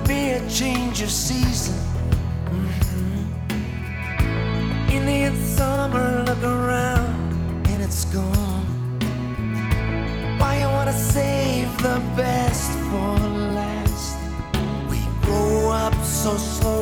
be a change of season. Indian summer, look around and it's gone. Why you wanna save the best for last? We grow up so slow.